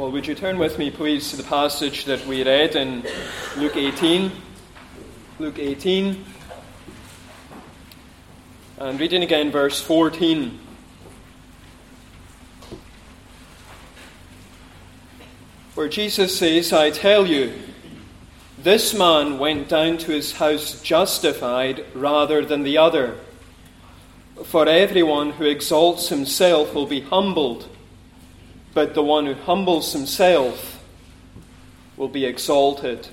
Well, would you turn with me, please, to the passage that we read in Luke 18. Luke 18. And reading again verse 14. Where Jesus says, I tell you, this man went down to his house justified rather than the other. For everyone who exalts himself will be humbled, but the one who humbles himself will be exalted.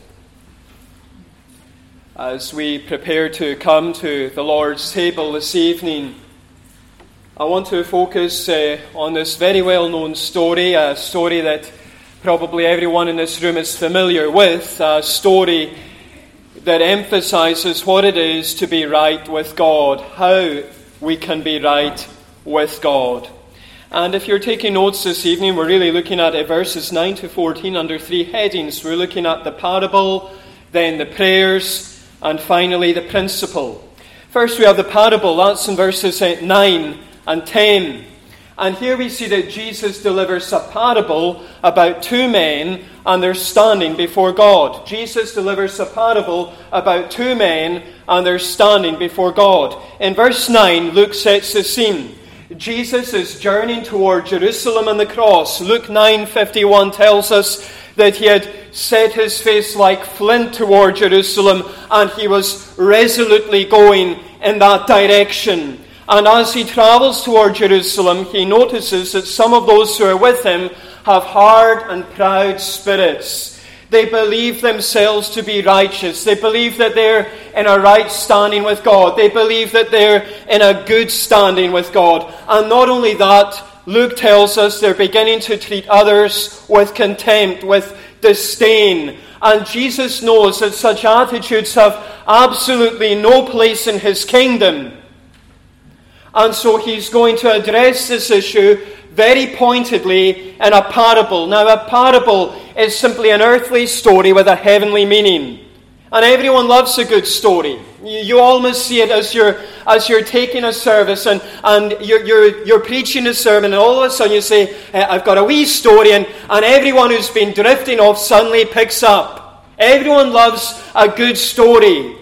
As we prepare to come to the Lord's table this evening, I want to focus on this very well-known story, a story that probably everyone in this room is familiar with, a story that emphasizes what it is to be right with God, how we can be right with God. And if you're taking notes this evening, we're really looking at verses 9 to 14 under three headings. We're looking at the parable, then the prayers, and finally the principle. First we have the parable, that's in verses 9 and 10. And here we see that Jesus delivers a parable about two men and they're standing before God. Jesus delivers a parable about two men and they're standing before God. In verse 9, Luke sets the scene. Jesus is journeying toward Jerusalem and the cross. Luke 9:51 tells us that he had set his face like flint toward Jerusalem and he was resolutely going in that direction. And as he travels toward Jerusalem, he notices that some of those who are with him have hard and proud spirits. They believe themselves to be righteous. They believe that they're in a right standing with God. They believe that they're in a good standing with God. And not only that, Luke tells us they're beginning to treat others with contempt, with disdain. And Jesus knows that such attitudes have absolutely no place in his kingdom. And so he's going to address this issue very pointedly in a parable. Now, a parable is simply an earthly story with a heavenly meaning. And everyone loves a good story. You almost see it as you're taking a service and you're preaching a sermon, and all of a sudden you say, I've got a wee story, and everyone who's been drifting off suddenly picks up. Everyone loves a good story.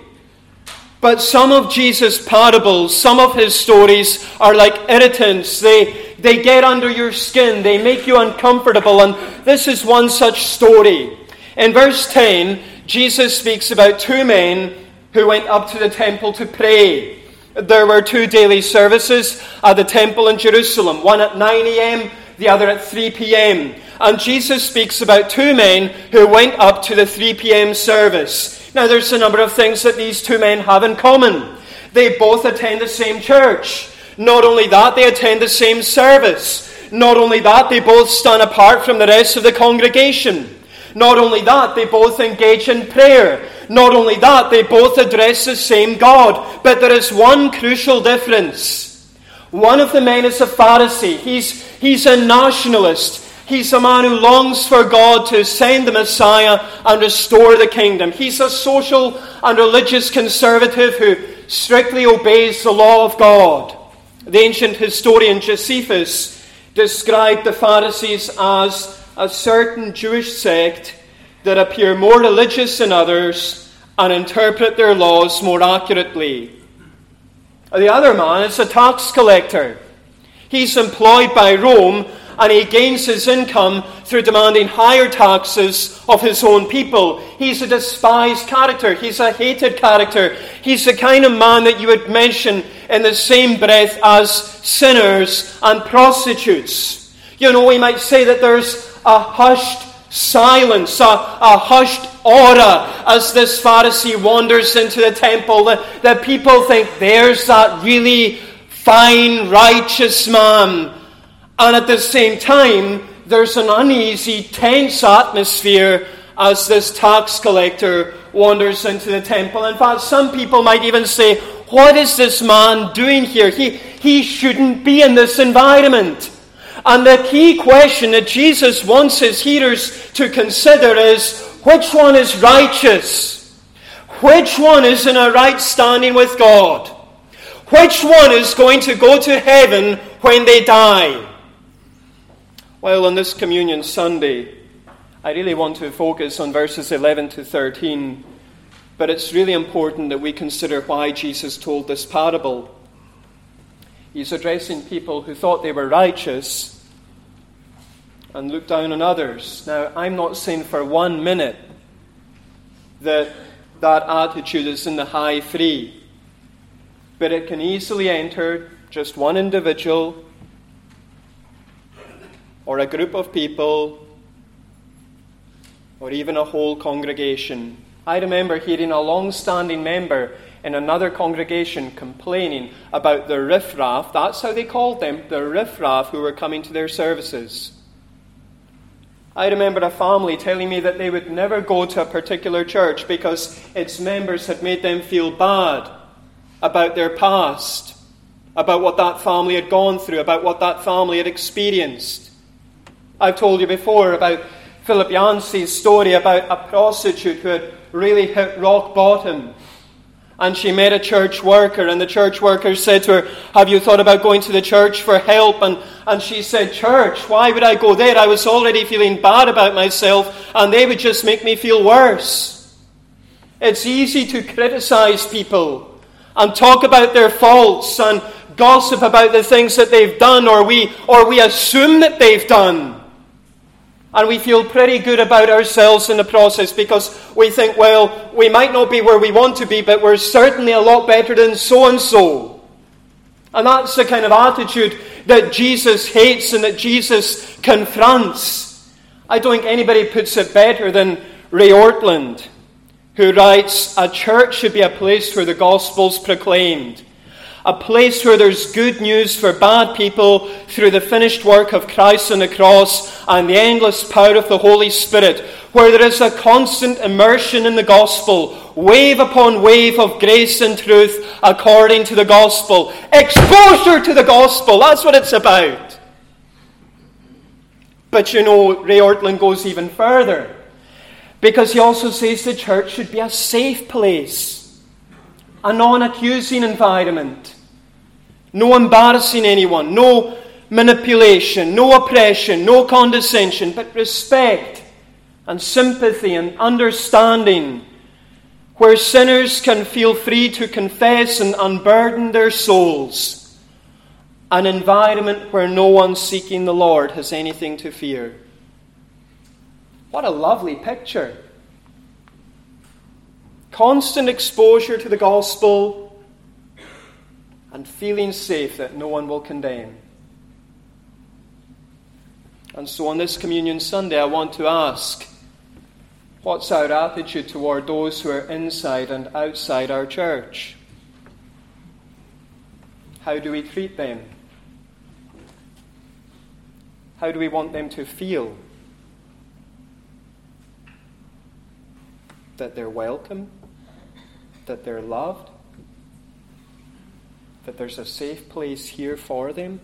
But some of Jesus' parables, some of his stories are like irritants. They get under your skin. They make you uncomfortable. And this is one such story. In verse 10, Jesus speaks about two men who went up to the temple to pray. There were two daily services at the temple in Jerusalem, one at 9 a.m., the other at 3 p.m. And Jesus speaks about two men who went up to the 3 p.m. service. Now, there's a number of things that these two men have in common. They both attend the same church. Not only that, they attend the same service. Not only that, they both stand apart from the rest of the congregation. Not only that, they both engage in prayer. Not only that, they both address the same God. But there is one crucial difference. One of the men is a Pharisee. He's a nationalist. He's a man who longs for God to send the Messiah and restore the kingdom. He's a social and religious conservative who strictly obeys the law of God. The ancient historian Josephus described the Pharisees as a certain Jewish sect that appear more religious than others and interpret their laws more accurately. The other man is a tax collector. He's employed by Rome, and he gains his income through demanding higher taxes of his own people. He's a despised character. He's a hated character. He's the kind of man that you would mention in the same breath as sinners and prostitutes. You know, we might say that there's a hushed silence, a hushed aura as this Pharisee wanders into the temple. That people think, there's that really fine, righteous man. And at the same time, there's an uneasy, tense atmosphere as this tax collector wanders into the temple. In fact, some people might even say, what is this man doing here? He shouldn't be in this environment. And the key question that Jesus wants his hearers to consider is, which one is righteous? Which one is in a right standing with God? Which one is going to go to heaven when they die? Well, on this Communion Sunday, I really want to focus on verses 11 to 13, but it's really important that we consider why Jesus told this parable. He's addressing people who thought they were righteous and looked down on others. Now, I'm not saying for 1 minute that attitude is in the high free, but it can easily enter just one individual or a group of people or even a whole congregation. I remember hearing a long-standing member in another congregation complaining about the riffraff, that's how they called them, the riffraff who were coming to their services. I remember a family telling me that they would never go to a particular church because its members had made them feel bad about their past, about what that family had gone through, about what that family had experienced. I've told you before about Philip Yancey's story about a prostitute who had really hit rock bottom. And she met a church worker, and the church worker said to her, "Have you thought about going to the church for help?" And she said, "Church? Why would I go there? I was already feeling bad about myself, and they would just make me feel worse." It's easy to criticize people and talk about their faults and gossip about the things that they've done, or we assume that they've done. And we feel pretty good about ourselves in the process because we think, well, we might not be where we want to be, but we're certainly a lot better than so-and-so. And that's the kind of attitude that Jesus hates and that Jesus confronts. I don't think anybody puts it better than Ray Ortland, who writes, "A church should be a place where the gospel's proclaimed. A place where there's good news for bad people through the finished work of Christ on the cross and the endless power of the Holy Spirit, where there is a constant immersion in the gospel, wave upon wave of grace and truth according to the gospel." Exposure to the gospel, that's what it's about. But you know, Ray Ortland goes even further, because he also says the church should be a safe place. A non-accusing environment. No embarrassing anyone. No manipulation. No oppression. No condescension. But respect and sympathy and understanding. Where sinners can feel free to confess and unburden their souls. An environment where no one seeking the Lord has anything to fear. What a lovely picture. Constant exposure to the gospel and feeling safe that no one will condemn. And so on this Communion Sunday, I want to ask, what's our attitude toward those who are inside and outside our church? How do we treat them? How do we want them to feel? That they're welcome? That they're loved? That there's a safe place here for them?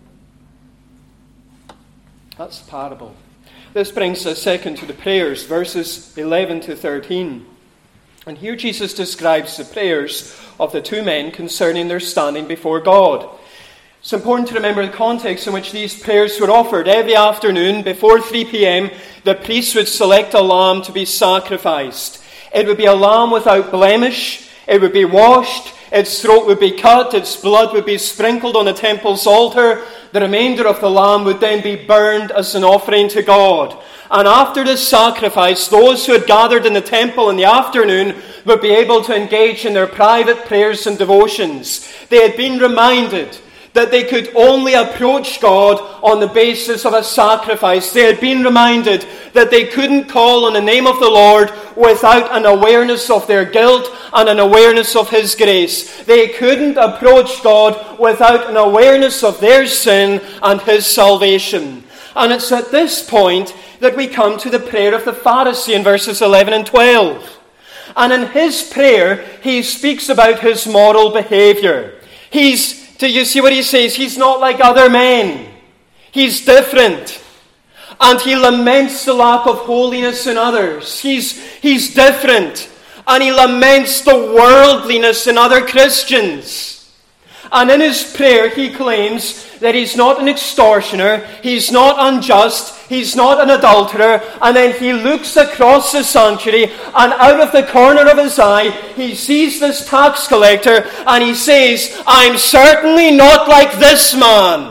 That's the parable. This brings us second to the prayers, verses 11 to 13. And here Jesus describes the prayers of the two men concerning their standing before God. It's important to remember the context in which these prayers were offered. Every afternoon, before 3 p.m., the priest would select a lamb to be sacrificed. It would be a lamb without blemish. It would be washed. Its throat would be cut. Its blood would be sprinkled on the temple's altar. The remainder of the lamb would then be burned as an offering to God. And after this sacrifice, those who had gathered in the temple in the afternoon would be able to engage in their private prayers and devotions. They had been reminded that they could only approach God on the basis of a sacrifice. They had been reminded that they couldn't call on the name of the Lord without an awareness of their guilt and an awareness of His grace. They couldn't approach God without an awareness of their sin and His salvation. And it's at this point that we come to the prayer of the Pharisee in verses 11 and 12. And in his prayer, he speaks about his moral behavior. Do you see what he says? He's not like other men. He's different. And he laments the lack of holiness in others. He's different. And he laments the worldliness in other Christians. And in his prayer he claims that he's not an extortioner, he's not unjust, he's not an adulterer, and then he looks across the sanctuary, and out of the corner of his eye, he sees this tax collector, and he says, I'm certainly not like this man.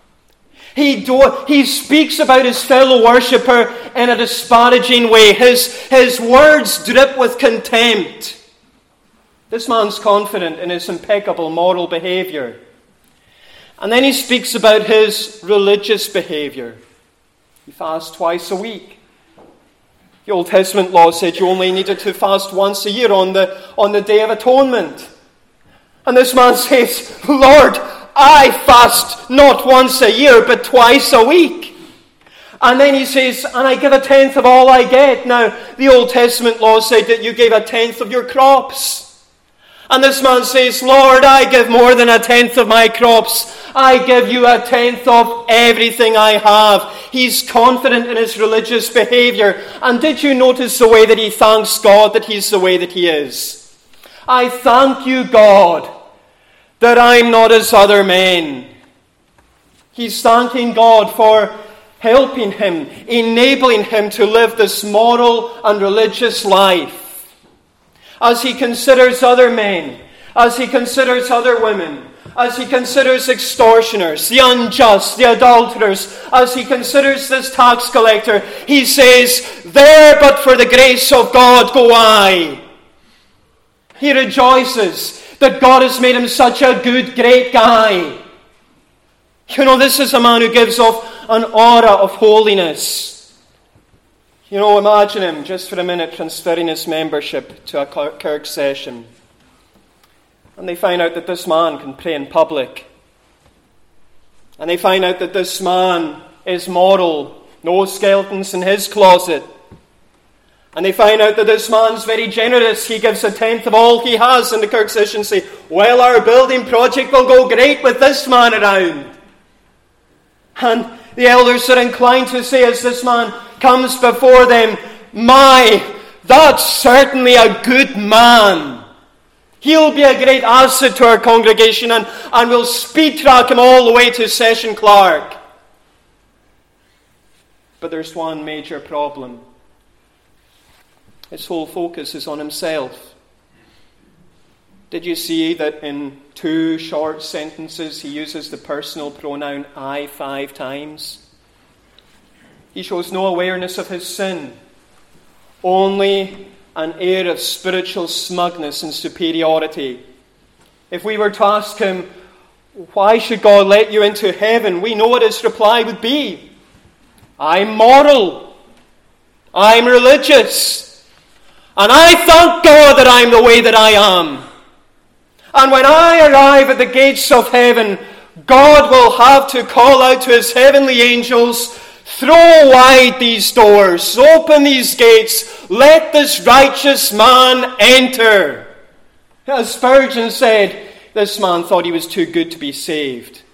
He speaks about his fellow worshipper in a disparaging way. His words drip with contempt. This man's confident in his impeccable moral behavior. And then he speaks about his religious behavior. He fasts twice a week. The Old Testament law said you only needed to fast once a year on the Day of Atonement. And this man says, Lord, I fast not once a year, but twice a week. And then he says, and I give a tenth of all I get. Now, the Old Testament law said that you gave a tenth of your crops. And this man says, Lord, I give more than a tenth of my crops. I give you a tenth of everything I have. He's confident in his religious behavior. And did you notice the way that he thanks God that he's the way that he is? I thank you, God, that I'm not as other men. He's thanking God for helping him, enabling him to live this moral and religious life. As he considers other men, as he considers other women, as he considers extortioners, the unjust, the adulterers, as he considers this tax collector, he says, there but for the grace of God go I. He rejoices that God has made him such a good, great guy. You know, this is a man who gives off an aura of holiness. You know, imagine him, just for a minute, transferring his membership to a Kirk session. And they find out that this man can pray in public. And they find out that this man is moral, no skeletons in his closet. And they find out that this man's very generous. He gives a tenth of all he has. And the Kirk session say, well, our building project will go great with this man around. And the elders are inclined to say, as this man comes before them, my, that's certainly a good man. He'll be a great asset to our congregation, and we'll speed track him all the way to Session Clerk. But there's one major problem. His whole focus is on himself. Did you see that in 2 short sentences he uses the personal pronoun I 5 times? He shows no awareness of his sin, only an air of spiritual smugness and superiority. If we were to ask him, why should God let you into heaven? We know what his reply would be. I'm moral. I'm religious. And I thank God that I'm the way that I am. And when I arrive at the gates of heaven, God will have to call out to his heavenly angels, throw wide these doors, open these gates, let this righteous man enter. As Spurgeon said, this man thought he was too good to be saved.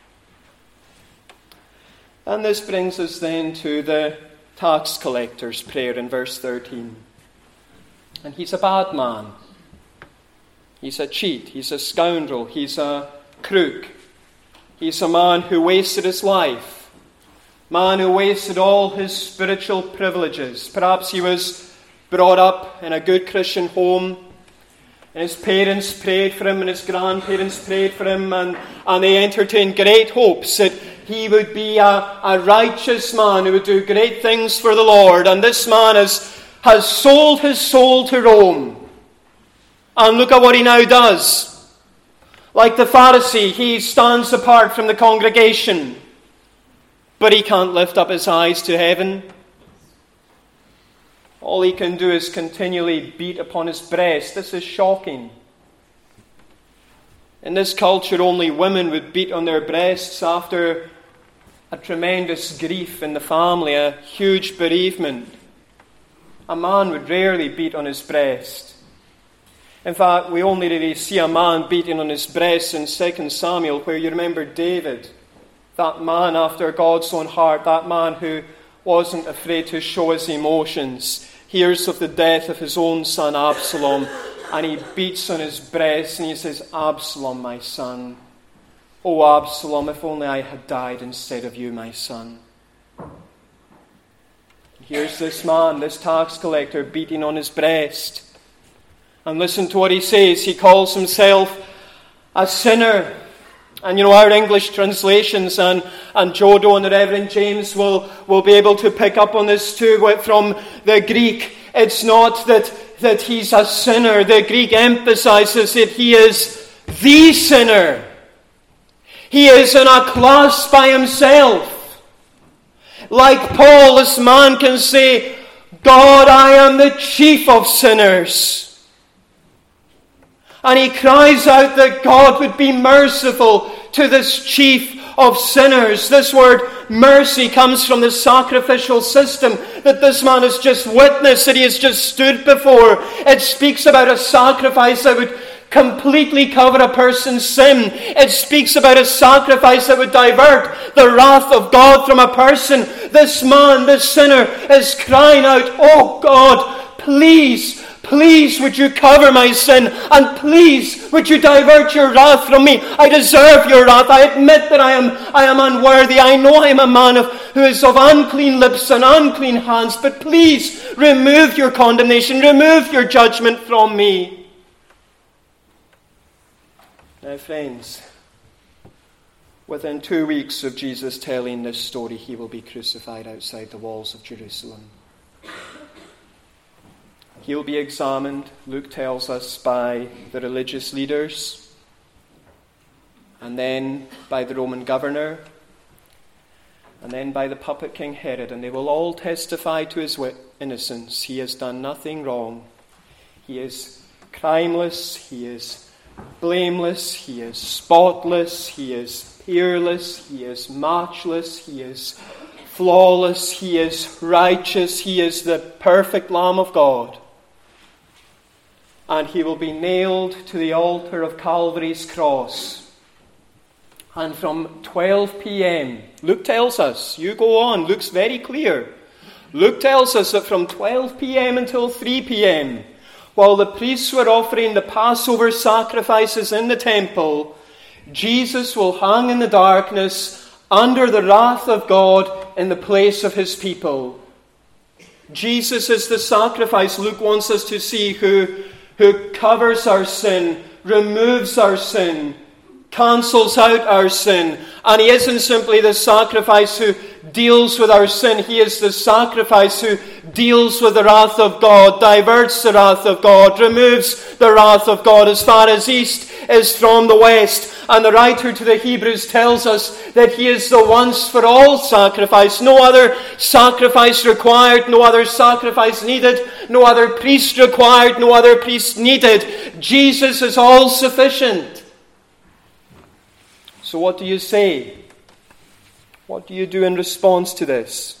And this brings us then to the tax collector's prayer in verse 13. And he's a bad man. He's a cheat. He's a scoundrel. He's a crook. He's a man who wasted his life. Man who wasted all his spiritual privileges. Perhaps he was brought up in a good Christian home, and his parents prayed for him, and his grandparents prayed for him, and they entertained great hopes that he would be a righteous man who would do great things for the Lord. And this man has sold his soul to Rome. And look at what he now does. Like the Pharisee, he stands apart from the congregation, but he can't lift up his eyes to heaven. All he can do is continually beat upon his breast. This is shocking. In this culture, only women would beat on their breasts after a tremendous grief in the family, a huge bereavement. A man would rarely beat on his breast. In fact, we only really see a man beating on his breast in 2 Samuel, where you remember David, that man after God's own heart, that man who wasn't afraid to show his emotions, hears of the death of his own son Absalom, and he beats on his breast and he says, Absalom, my son, "Oh, Absalom, if only I had died instead of you, my son." Here's this man, this tax collector, beating on his breast. And listen to what he says. He calls himself a sinner. And our English translations, and Jodo and the Reverend James will be able to pick up on this too from the Greek. It's not that he's a sinner. The Greek emphasizes that he is the sinner. He is in a class by himself. Like Paul, this man can say, "God, I am the chief of sinners." And he cries out that God would be merciful to this chief of sinners. This word mercy comes from the sacrificial system that this man has just witnessed, that he has just stood before. It speaks about a sacrifice that would completely cover a person's sin. It speaks about a sacrifice that would divert the wrath of God from a person. This man, this sinner, is crying out, "Oh God, please, please would you cover my sin, and please would you divert your wrath from me. I deserve your wrath. I admit that I am unworthy. I know I am a man who is of unclean lips and unclean hands, but please remove your condemnation, remove your judgment from me." Now, friends, within 2 weeks of Jesus telling this story, he will be crucified outside the walls of Jerusalem. He'll be examined, Luke tells us, by the religious leaders, and then by the Roman governor, and then by the puppet king Herod, and they will all testify to his innocence. He has done nothing wrong. He is crimeless, he is blameless, he is spotless, he is peerless, he is matchless, he is flawless, he is righteous, he is the perfect Lamb of God. And he will be nailed to the altar of Calvary's cross. And from 12 p.m., Luke tells us, you go on, Luke's very clear. Luke tells us that from 12 p.m. until 3 p.m., while the priests were offering the Passover sacrifices in the temple, Jesus will hang in the darkness under the wrath of God in the place of his people. Jesus is the sacrifice Luke wants us to see who covers our sin, removes our sin, cancels out our sin. And he isn't simply the sacrifice who deals with our sin. He is the sacrifice who deals with the wrath of God, diverts the wrath of God, removes the wrath of God as far as east is from the west. And the writer to the Hebrews tells us that he is the once for all sacrifice. No other sacrifice required, no other sacrifice needed, no other priest required, no other priest needed. Jesus is all sufficient. So what do you say? What do you do in response to this?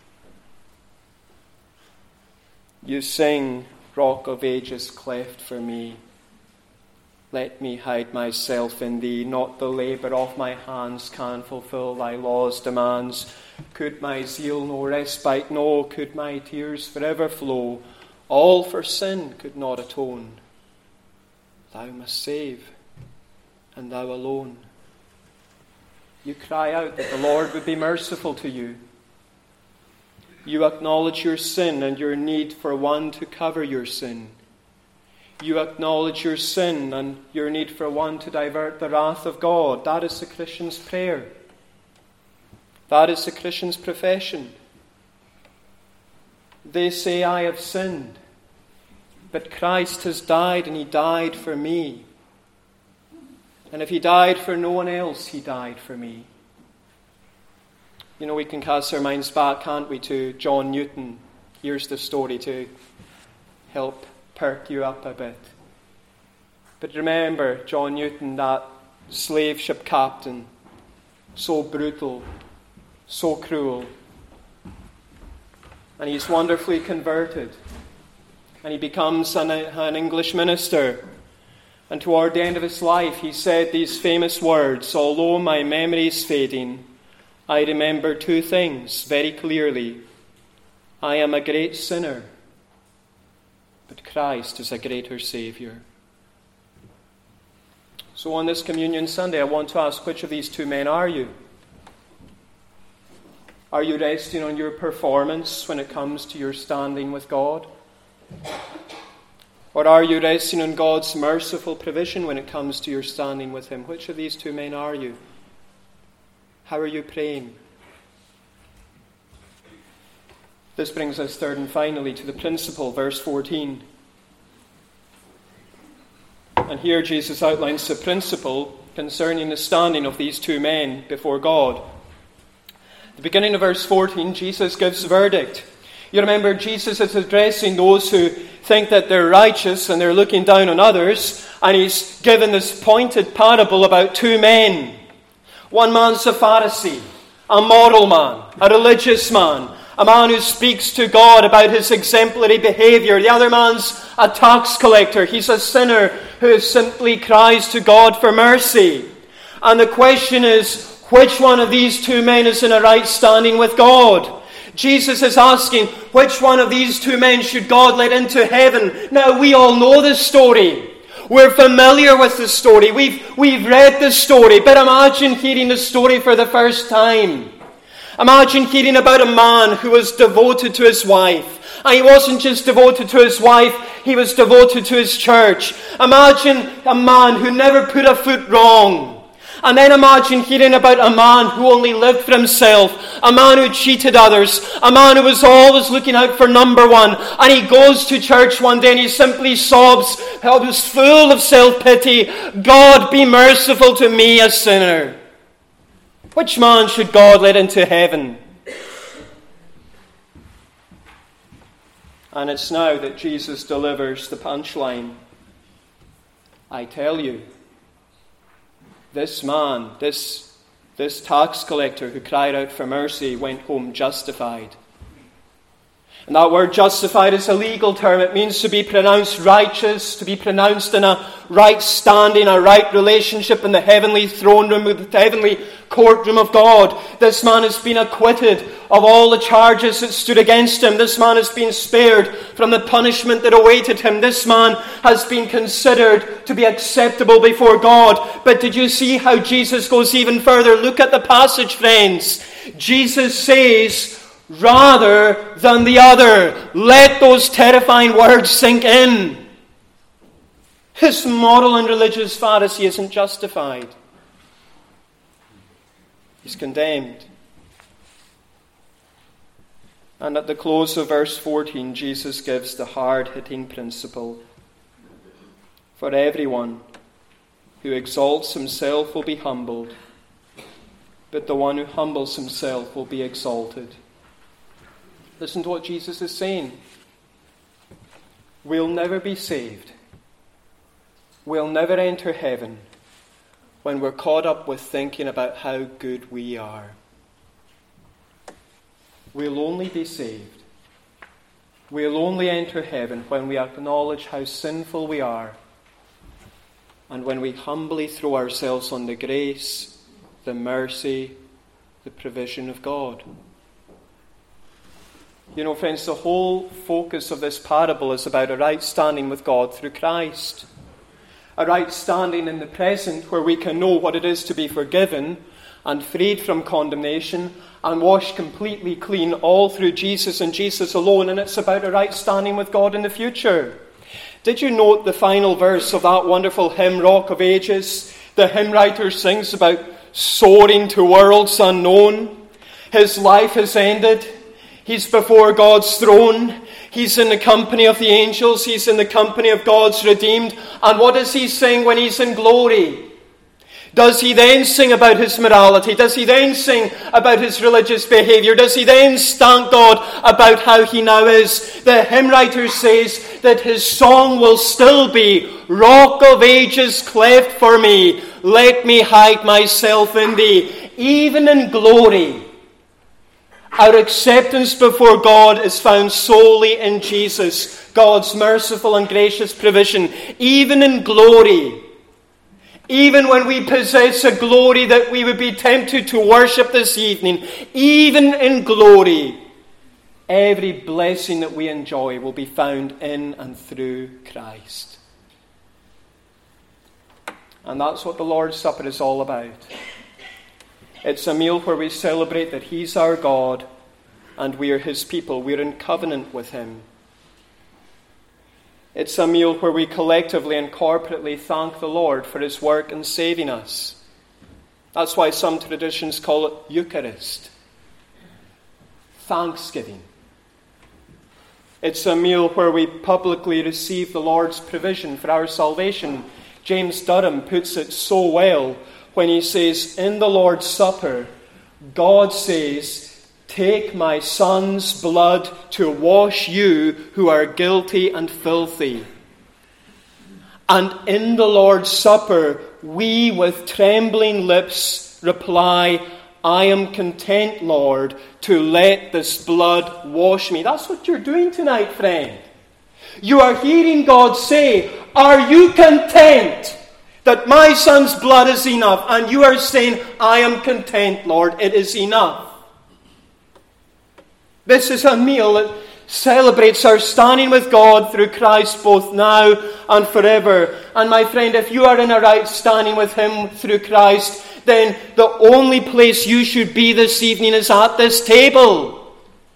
You sing, "Rock of Ages cleft for me. Let me hide myself in thee. Not the labour of my hands can fulfill thy law's demands. Could my zeal no respite know? Could my tears forever flow? All for sin could not atone. Thou must save, and thou alone." You cry out that the Lord would be merciful to you. You acknowledge your sin and your need for one to cover your sin. You acknowledge your sin and your need for one to divert the wrath of God. That is the Christian's prayer. That is the Christian's profession. They say, "I have sinned, but Christ has died, and he died for me. And if he died for no one else, he died for me." We can cast our minds back, can't we, to John Newton. Here's the story to help perk you up a bit. But remember John Newton, that slave ship captain, so brutal, so cruel. And he's wonderfully converted. And he becomes an English minister. And toward the end of his life, he said these famous words, "Although my memory is fading, I remember two things very clearly. I am a great sinner, but Christ is a greater Saviour." So on this Communion Sunday, I want to ask, which of these two men are you? Are you resting on your performance when it comes to your standing with God? Or are you resting on God's merciful provision when it comes to your standing with Him? Which of these two men are you? How are you praying? This brings us third and finally to the principle, verse 14. And here Jesus outlines the principle concerning the standing of these two men before God. At the beginning of verse 14, Jesus gives a verdict. You remember, Jesus is addressing those who think that they're righteous and they're looking down on others, and He's given this pointed parable about two men. One man's a Pharisee, a moral man, a religious man, a man who speaks to God about his exemplary behavior. The other man's a tax collector. He's a sinner who simply cries to God for mercy. And the question is, which one of these two men is in a right standing with God? Jesus is asking, which one of these two men should God let into heaven? Now, we all know this story. We're familiar with the story. We've read the story. But imagine hearing the story for the first time. Imagine hearing about a man who was devoted to his wife. And he wasn't just devoted to his wife, he was devoted to his church. Imagine a man who never put a foot wrong. And then imagine hearing about a man who only lived for himself, a man who cheated others, a man who was always looking out for number one. And he goes to church one day and he simply sobs, he was full of self-pity. God, be merciful to me, a sinner. Which man should God let into heaven? And it's now that Jesus delivers the punchline. I tell you, this man, this tax collector who cried out for mercy went home justified. And that word justified is a legal term. It means to be pronounced righteous, to be pronounced in a right standing, a right relationship in the heavenly throne room, with the heavenly courtroom of God. This man has been acquitted of all the charges that stood against him. This man has been spared from the punishment that awaited him. This man has been considered to be acceptable before God. But did you see how Jesus goes even further? Look at the passage, friends. Jesus says, rather than the other. Let those terrifying words sink in. This moral and religious Pharisee isn't justified. He's condemned. And at the close of verse 14, Jesus gives the hard-hitting principle. For everyone who exalts himself will be humbled, but the one who humbles himself will be exalted. Listen to what Jesus is saying. We'll never be saved. We'll never enter heaven when we're caught up with thinking about how good we are. We'll only be saved. We'll only enter heaven when we acknowledge how sinful we are and when we humbly throw ourselves on the grace, the mercy, the provision of God. You know, friends, the whole focus of this parable is about a right standing with God through Christ. A right standing in the present where we can know what it is to be forgiven and freed from condemnation and washed completely clean all through Jesus and Jesus alone. And it's about a right standing with God in the future. Did you note the final verse of that wonderful hymn, Rock of Ages? The hymn writer sings about soaring to worlds unknown. His life has ended. He's before God's throne. He's in the company of the angels. He's in the company of God's redeemed. And what does he sing when he's in glory? Does he then sing about his morality? Does he then sing about his religious behavior? Does he then thank God about how he now is? The hymn writer says that his song will still be, Rock of Ages cleft for me, let me hide myself in thee. Even in glory, our acceptance before God is found solely in Jesus, God's merciful and gracious provision. Even in glory, even when we possess a glory that we would be tempted to worship this evening, even in glory, every blessing that we enjoy will be found in and through Christ. And that's what the Lord's Supper is all about. It's a meal where we celebrate that He's our God and we are His people. We're in covenant with Him. It's a meal where we collectively and corporately thank the Lord for His work in saving us. That's why some traditions call it Eucharist. Thanksgiving. It's a meal where we publicly receive the Lord's provision for our salvation. James Durham puts it so well when he says, in the Lord's Supper, God says, take my Son's blood to wash you who are guilty and filthy. And in the Lord's Supper, we with trembling lips reply, I am content, Lord, to let this blood wash me. That's what you're doing tonight, friend. You are hearing God say, are you content that my Son's blood is enough? And you are saying, I am content, Lord, it is enough. This is a meal that celebrates our standing with God through Christ both now and forever. And my friend, if you are in a right standing with Him through Christ, then the only place you should be this evening is at this table.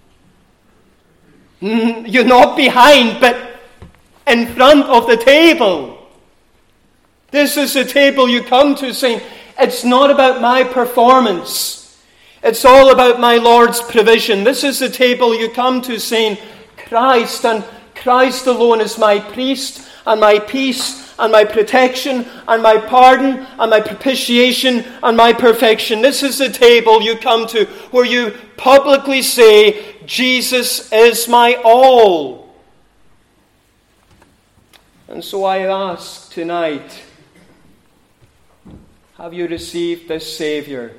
You're not behind, but in front of the table. This is the table you come to saying, it's not about my performance. It's all about my Lord's provision. This is the table you come to saying, Christ and Christ alone is my priest and my peace and my protection and my pardon and my propitiation and my perfection. This is the table you come to where you publicly say, Jesus is my all. And so I ask tonight, have you received this Saviour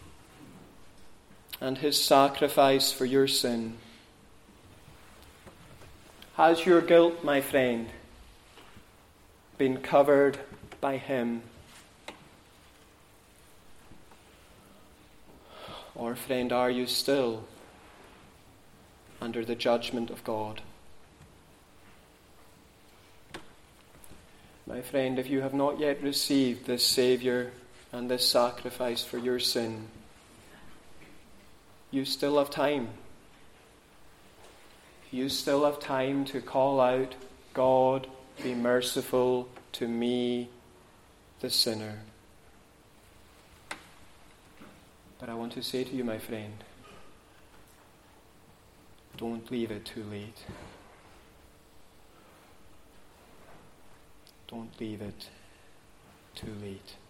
and His sacrifice for your sin? Has your guilt, my friend, been covered by Him? Or, friend, are you still under the judgment of God? My friend, if you have not yet received this Saviour and this sacrifice for your sin, you still have time. You still have time to call out, God, be merciful to me, the sinner. But I want to say to you, my friend, don't leave it too late. Don't leave it too late.